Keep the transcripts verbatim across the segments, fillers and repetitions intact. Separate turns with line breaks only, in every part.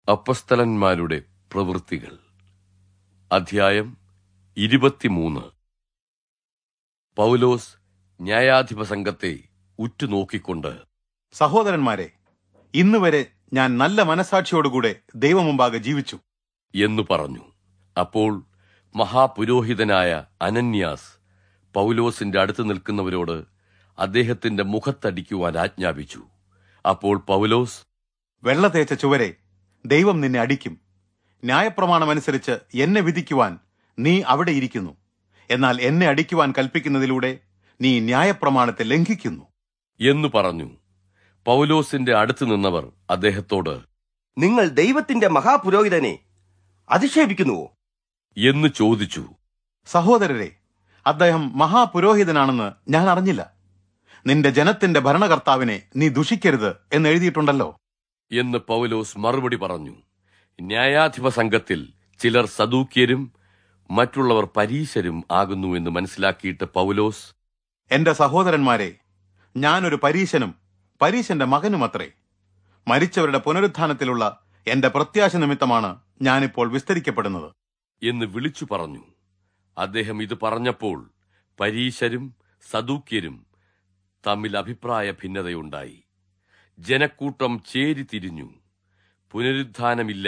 അപ്പസ്തലന്മാരുടെ പ്രവൃത്തികൾ അധ്യായം ഇരുപത്തിമൂന്ന്. പൗലോസ് ന്യായാധിപ സംഘത്തെ ഉറ്റുനോക്കിക്കൊണ്ട്,
സഹോദരന്മാരെ, ഇന്നുവരെ ഞാൻ നല്ല മനസാക്ഷിയോടുകൂടെ ദൈവമുമ്പാകെ ജീവിച്ചു
എന്നു പറഞ്ഞു. അപ്പോൾ മഹാപുരോഹിതനായ അനന്യാസ് പൗലോസിന്റെ അടുത്ത് നിൽക്കുന്നവരോട് അദ്ദേഹത്തിന്റെ മുഖത്തടിക്കുവാൻ ആജ്ഞാപിച്ചു. അപ്പോൾ പൗലോസ്,
വെള്ള തേച്ച ചുവരെ, ദൈവം നിന്നെ അടിക്കും. ന്യായപ്രമാണമനുസരിച്ച് എന്നെ വിധിക്കുവാൻ നീ അവിടെ ഇരിക്കുന്നു. എന്നാൽ എന്നെ അടിക്കുവാൻ കൽപ്പിക്കുന്നതിലൂടെ നീ ന്യായപ്രമാണത്തെ ലംഘിക്കുന്നു
എന്നു പറഞ്ഞു. പൗലോസിന്റെ അടുത്ത് നിന്നവർ അദ്ദേഹത്തോട്,
നിങ്ങൾ ദൈവത്തിന്റെ മഹാപുരോഹിതനെ അധിക്ഷേപിക്കുന്നുവോ
എന്ന് ചോദിച്ചു.
സഹോദരരെ, അദ്ദേഹം മഹാപുരോഹിതനാണെന്ന് ഞാൻ അറിഞ്ഞില്ല. നിന്റെ ജനത്തിന്റെ ഭരണകർത്താവിനെ നീ ദുഷിക്കരുത് എന്ന് എഴുതിയിട്ടുണ്ടല്ലോ
എന്ന് പൗലോസ് മറുപടി പറഞ്ഞു. ന്യായാധിപ സംഘത്തിൽ ചിലർ സദൂക്യരും മറ്റുള്ളവർ പരീശരും ആകുന്നു എന്ന് മനസ്സിലാക്കിയിട്ട് പൗലോസ്,
എന്റെ സഹോദരന്മാരെ, ഞാനൊരു പരീശനും പരീശന്റെ മകനുമത്രേ. മരിച്ചവരുടെ പുനരുത്ഥാനത്തിലുള്ള എന്റെ പ്രത്യാശ നിമിത്തമാണ് ഞാനിപ്പോൾ വിസ്തരിക്കപ്പെടുന്നത്
എന്ന് വിളിച്ചു പറഞ്ഞു. അദ്ദേഹം ഇത് പറഞ്ഞപ്പോൾ പരീശരും സദൂക്യരും തമ്മിൽ അഭിപ്രായ ഭിന്നതയുണ്ടായി. ജനക്കൂട്ടം ചേരി തിരിഞ്ഞു. പുനരുത്ഥാനമില്ല,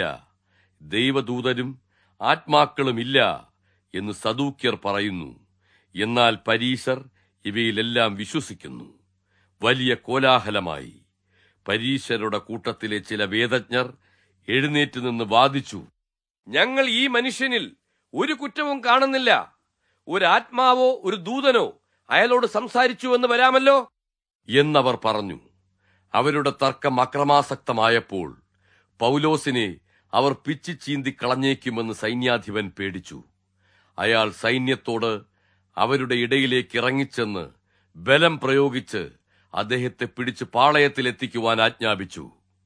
ദൈവദൂതരും ആത്മാക്കളുമില്ല എന്ന് സദൂക്യർ പറയുന്നു. എന്നാൽ പരീശർ ഇവയിലെല്ലാം വിശ്വസിക്കുന്നു. വലിയ കോലാഹലമായി. പരീശരുടെ കൂട്ടത്തിലെ ചില വേദജ്ഞർ എഴുന്നേറ്റ് നിന്ന് വാദിച്ചു, ഞങ്ങൾ ഈ മനുഷ്യനിൽ ഒരു കുറ്റവും കാണുന്നില്ല. ഒരു ആത്മാവോ ഒരു ദൂതനോ അയാളോട് സംസാരിച്ചു എന്ന് വരാമല്ലോ എന്നവർ പറഞ്ഞു. അവരുടെ തർക്കം അക്രമാസക്തമായപ്പോൾ പൗലോസിനെ അവർ പിച്ചി ചീന്തി കളഞ്ഞേക്കുമെന്ന് സൈന്യാധിപൻ പേടിച്ചു. അയാൾ സൈന്യത്തോട് അവരുടെ ഇടയിലേക്ക് ഇറങ്ങിച്ചെന്ന് ബലം പ്രയോഗിച്ച് അദ്ദേഹത്തെ പിടിച്ച് പാളയത്തിലെത്തിക്കുവാൻ ആജ്ഞാപിച്ചു.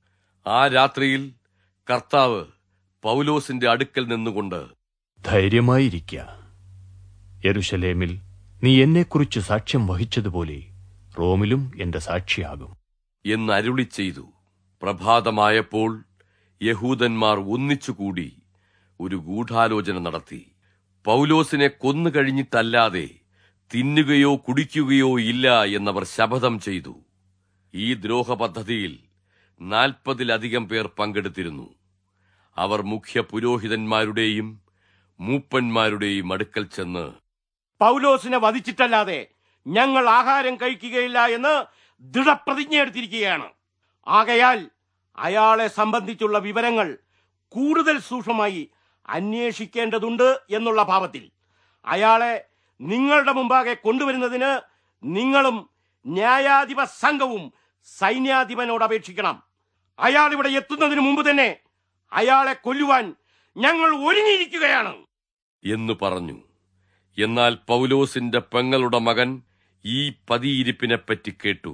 ആ രാത്രിയിൽ കർത്താവ് പൗലോസിന്റെ അടുക്കൽ നിന്നുകൊണ്ട്,
ധൈര്യമായിരിക്ക, യെരുശലേമിൽ നീ എന്നെക്കുറിച്ച് സാക്ഷ്യം വഹിച്ചതുപോലെ റോമിലും എന്റെ സാക്ഷിയാകും
എന്ന് അരുളി ചെയ്തു. പ്രഭാതമായപ്പോൾ യഹൂദന്മാർ ഒന്നിച്ചുകൂടി ഒരു ഗൂഢാലോചന നടത്തി. പൗലോസിനെ കൊന്നുകഴിഞ്ഞിട്ടല്ലാതെ തിന്നുകയോ കുടിക്കുകയോ ഇല്ല എന്നവർ ശപഥം ചെയ്തു. ഈ ദ്രോഹപദ്ധതിയിൽ നാൽപ്പതിലധികം പേർ പങ്കെടുത്തിരുന്നു. അവർ മുഖ്യ പുരോഹിതന്മാരുടെയും മൂപ്പന്മാരുടെയും അടുക്കൽ ചെന്ന്,
പൗലോസിനെ വധിച്ചിട്ടല്ലാതെ ഞങ്ങൾ ആഹാരം കഴിക്കുകയില്ല എന്ന് ദൃഢപ്രതിജ്ഞയെടുത്തിരിക്കുകയാണ്. ആകയാൽ അയാളെ സംബന്ധിച്ചുള്ള വിവരങ്ങൾ കൂടുതൽ സൂക്ഷ്മമായി അന്വേഷിക്കേണ്ടതുണ്ട് എന്നുള്ള ഭാവത്തിൽ അയാളെ നിങ്ങളുടെ മുമ്പാകെ കൊണ്ടുവരുന്നതിന് നിങ്ങളും ന്യായാധിപ സംഘവും സൈന്യാധിപനോട് അപേക്ഷിക്കണം. അയാൾ ഇവിടെ എത്തുന്നതിന് മുമ്പ് തന്നെ അയാളെ കൊല്ലുവാൻ ഞങ്ങൾ ഒരുങ്ങിയിരിക്കുകയാണ്
എന്ന് പറഞ്ഞു. എന്നാൽ പൗലോസിന്റെ പെങ്ങളുടെ മകൻ ഈ പതിയിരിപ്പിനെപ്പറ്റി കേട്ടു.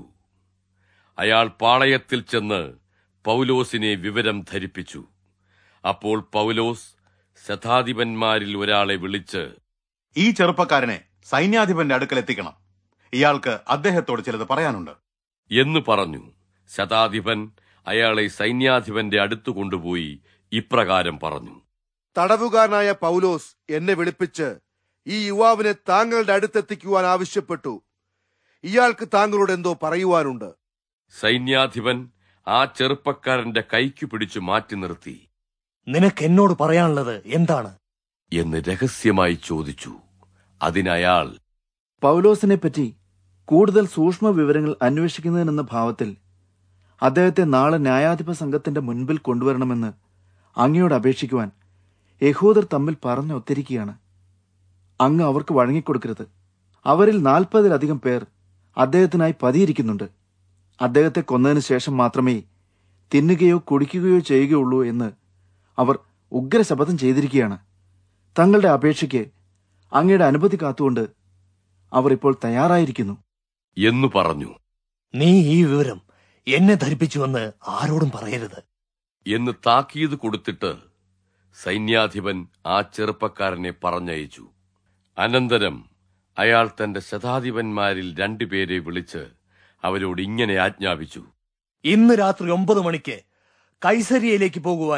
അയാൾ പാളയത്തിൽ ചെന്ന് പൗലോസിനെ വിവരം ധരിപ്പിച്ചു. അപ്പോൾ പൗലോസ് ശതാധിപന്മാരിൽ ഒരാളെ വിളിച്ച്,
ഈ ചെറുപ്പക്കാരനെ സൈന്യാധിപന്റെ അടുക്കൽ എത്തിക്കണം. ഇയാൾക്ക് അദ്ദേഹത്തോട് ചിലത് പറയാനുണ്ട്
എന്ന് പറഞ്ഞു. ശതാധിപൻ അയാളെ സൈന്യാധിപന്റെ അടുത്തു കൊണ്ടുപോയി ഇപ്രകാരം പറഞ്ഞു,
തടവുകാരനായ പൗലോസ് എന്നെ വിളിപ്പിച്ച് ഈ യുവാവിനെ താങ്കളുടെ അടുത്തെത്തിക്കുവാൻ ആവശ്യപ്പെട്ടു. ഇയാൾക്ക് താങ്കളോട് എന്തോ പറയുവാനുണ്ട്.
സൈന്യാധിപൻ ആ ചെറുപ്പക്കാരന്റെ കൈക്കു പിടിച്ചു മാറ്റി നിർത്തി.
നിനക്ക് എന്നോട് പറയാനുള്ളത് എന്താണ്
എന്ന് രഹസ്യമായി ചോദിച്ചു. അതിനയാൾ,
പൗലോസിനെ പറ്റി കൂടുതൽ സൂക്ഷ്മ വിവരങ്ങൾ അന്വേഷിക്കുന്നതിനെന്ന ഭാവത്തിൽ അദ്ദേഹത്തെ നാളെ ന്യായാധിപ സംഘത്തിന്റെ മുൻപിൽ കൊണ്ടുവരണമെന്ന് അങ്ങയോട് അപേക്ഷിക്കുവാൻ യഹൂദർ തമ്മിൽ പറഞ്ഞൊത്തിരിക്കുകയാണ്. അങ്ങ് അവർക്ക് വഴങ്ങിക്കൊടുക്കരുത്. അവരിൽ നാൽപ്പതിലധികം പേർ അദ്ദേഹത്തിനായി പതിയിരിക്കുന്നുണ്ട്. അദ്ദേഹത്തെ കൊന്നതിന് ശേഷം മാത്രമേ തിന്നുകയോ കുടിക്കുകയോ ചെയ്യുകയുള്ളൂ എന്ന് അവർ ഉഗ്രശപഥം ചെയ്തിരിക്കുകയാണ്. തങ്ങളുടെ അപേക്ഷയ്ക്ക് അങ്ങയുടെ അനുമതി കാത്തുകൊണ്ട് അവർ ഇപ്പോൾ തയ്യാറായിരിക്കുന്നു
എന്നു പറഞ്ഞു.
നീ ഈ വിവരം എന്നെ ധരിപ്പിച്ചുവെന്ന് ആരോടും പറയരുത്
എന്ന് താക്കീത് കൊടുത്തിട്ട് സൈന്യാധിപൻ ആ ചെറുപ്പക്കാരനെ പറഞ്ഞയച്ചു. അനന്തരം അയാൾ തന്റെ ശതാധിപന്മാരിൽ രണ്ടുപേരെ വിളിച്ച് അവരോട് ഇങ്ങനെ ആജ്ഞാപിച്ചു,
ഇന്ന് രാത്രി ഒമ്പത് മണിക്ക് കൈസരിയയിലേക്ക് പോകുവാൻ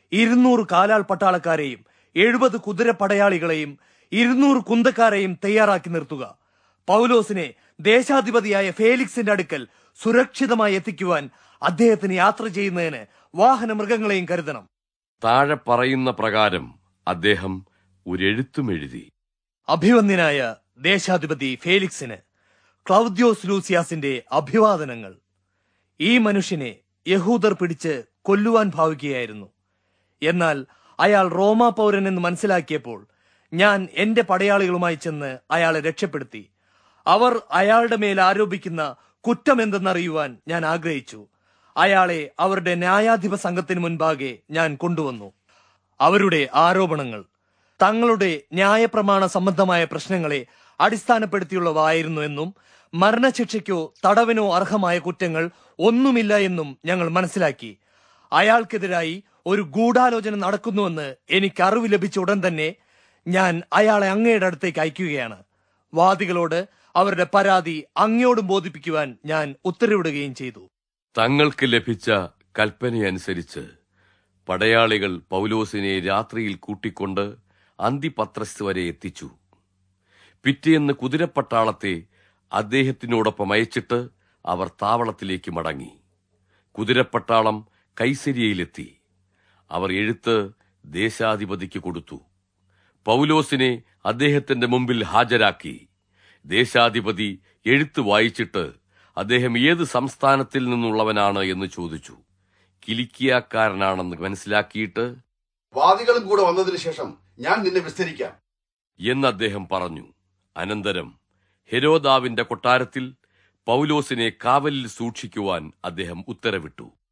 ഇരുന്നൂറ് കാലാൾ പട്ടാളക്കാരെയും എഴുപത് കുതിര പടയാളികളെയും ഇരുന്നൂറ് കുന്തക്കാരെയും തയ്യാറാക്കി നിർത്തുക. പൗലോസിനെ ദേശാധിപതിയായ ഫേലിക്സിന്റെ അടുക്കൽ സുരക്ഷിതമായി എത്തിക്കുവാൻ അദ്ദേഹത്തിന് യാത്ര ചെയ്യുന്നതിന് വാഹന മൃഗങ്ങളെയും കരുതണം.
താഴെ പറയുന്ന പ്രകാരം അദ്ദേഹം ഒരെഴുത്തും എഴുതി.
അഭിവന്ദ്യനായ ദേശാധിപതി ഫേലിക്സിന് ക്ലൗദ്യോസ് ലൂസിയാസിന്റെ അഭിവാദനങ്ങൾ. ഈ മനുഷ്യനെ യഹൂദർ പിടിച്ച് കൊല്ലുവാൻ ഭാവിക്കുകയായിരുന്നു. എന്നാൽ അയാൾ റോമാ പൗരൻ എന്ന് മനസ്സിലാക്കിയപ്പോൾ ഞാൻ എന്റെ പടയാളികളുമായി ചെന്ന് അയാളെ രക്ഷപ്പെടുത്തി. അവർ അയാളുടെ മേൽ ആരോപിക്കുന്ന കുറ്റം എന്തെന്നറിയുവാൻ ഞാൻ ആഗ്രഹിച്ചു. അയാളെ അവരുടെ ന്യായാധിപ സംഘത്തിന് മുൻപാകെ ഞാൻ കൊണ്ടുവന്നു. അവരുടെ ആരോപണങ്ങൾ തങ്ങളുടെ ന്യായപ്രമാണ സംബന്ധമായ പ്രശ്നങ്ങളെ അടിസ്ഥാനപ്പെടുത്തിയുള്ളവായിരുന്നു എന്നും മരണശിക്ഷയ്ക്കോ തടവിനോ അർഹമായ കുറ്റങ്ങൾ ഒന്നുമില്ല എന്നും ഞങ്ങൾ മനസ്സിലാക്കി. അയാൾക്കെതിരായി ഒരു ഗൂഢാലോചന നടക്കുന്നുവെന്ന് എനിക്ക് അറിവ് ലഭിച്ച ഉടൻ തന്നെ ഞാൻ അയാളെ അങ്ങയുടെ അടുത്തേക്ക് അയക്കുകയാണ്. വാദികളോട് അവരുടെ പരാതി അങ്ങയോടും ബോധിപ്പിക്കുവാൻ ഞാൻ ഉത്തരവിടുകയും ചെയ്തു.
തങ്ങൾക്ക് ലഭിച്ച കൽപ്പനയനുസരിച്ച് പടയാളികൾ പൗലോസിനെ രാത്രിയിൽ കൂട്ടിക്കൊണ്ട് അന്തിപത്രസ് വരെ എത്തിച്ചു. പിറ്റേന്ന് കുതിരപ്പട്ടാളത്തെ അദ്ദേഹത്തിനോടൊപ്പം അയച്ചിട്ട് അവർ താവളത്തിലേക്ക് മടങ്ങി. കുതിരപ്പട്ടാളം കൈസരിയയിലെത്തി. അവർ എഴുത്ത് ദേശാധിപതിക്ക് കൊടുത്തു. പൗലോസിനെ അദ്ദേഹത്തിന്റെ മുമ്പിൽ ഹാജരാക്കി. ദേശാധിപതി എഴുത്ത് വായിച്ചിട്ട് അദ്ദേഹം ഏത് സംസ്ഥാനത്തിൽ നിന്നുള്ളവനാണ് എന്ന് ചോദിച്ചു. കിലിക്കിയാക്കാരനാണെന്ന് മനസ്സിലാക്കിയിട്ട്,
വാദികളും കൂടെ വന്നതിന് ശേഷം ഞാൻ നിന്നെ വിസ്തരിക്കാം
എന്ന് അദ്ദേഹം പറഞ്ഞു. അനന്തരം ഹെരോദാവിന്റെ കൊട്ടാരത്തിൽ പൗലോസിനെ കാവലിൽ സൂക്ഷിക്കുവാൻ അദ്ദേഹം ഉത്തരവിട്ടു.